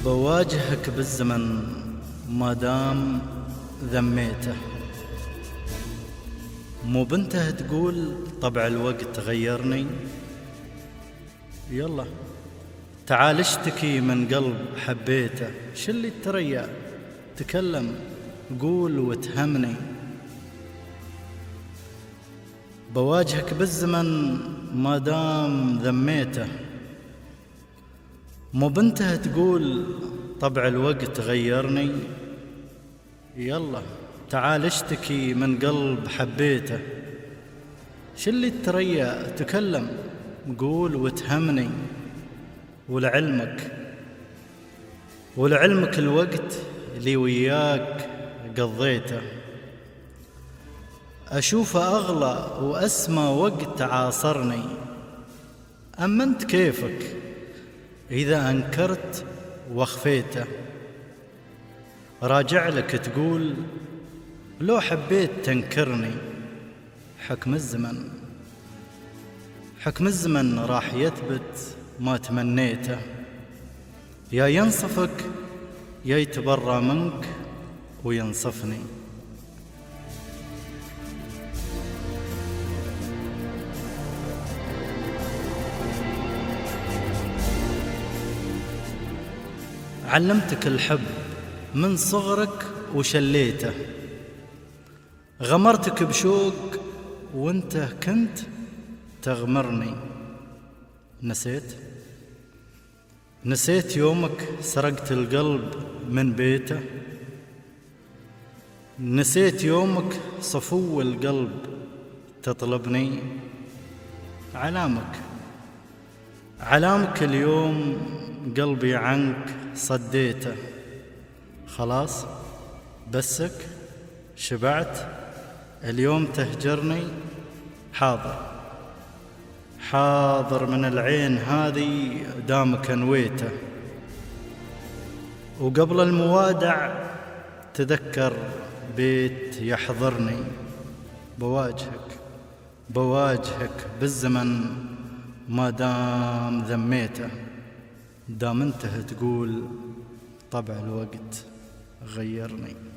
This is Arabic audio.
بواجهك بالزمن ما دام ذميته. مو بنته تقول طبع الوقت غيرني. يلا تعال اشتكي من قلب حبيته. شلي التريا تكلم قول وتهمني. بواجهك بالزمن ما دام ذميته. مو بنته تقول طبع الوقت غيرني. يلا تعال اشتكي من قلب حبيته. شلي التريا تكلم قول وتهمني. ولعلمك الوقت اللي وياك قضيته أشوفه أغلى وأسمى وقت عاصرني. أما أنت كيفك إذا أنكرت واخفيته؟ راجع لك تقول لو حبيت تنكرني. حكم الزمن راح يثبت ما تمنيته. يا ينصفك يا يتبرى منك وينصفني. علمتك الحب من صغرك وشليته. غمرتك بشوق وانت كنت تغمرني. نسيت يومك سرقت القلب من بيته. نسيت يومك صفو القلب تطلبني. علامك اليوم قلبي عنك صديته. خلاص بسك شبعت اليوم تهجرني. حاضر من العين هذه دامك انويته. وقبل الموادع تذكر بيت يحضرني. بواجهك بالزمن ما دام ذميته. دام انته تقول طبع الوقت غيرني.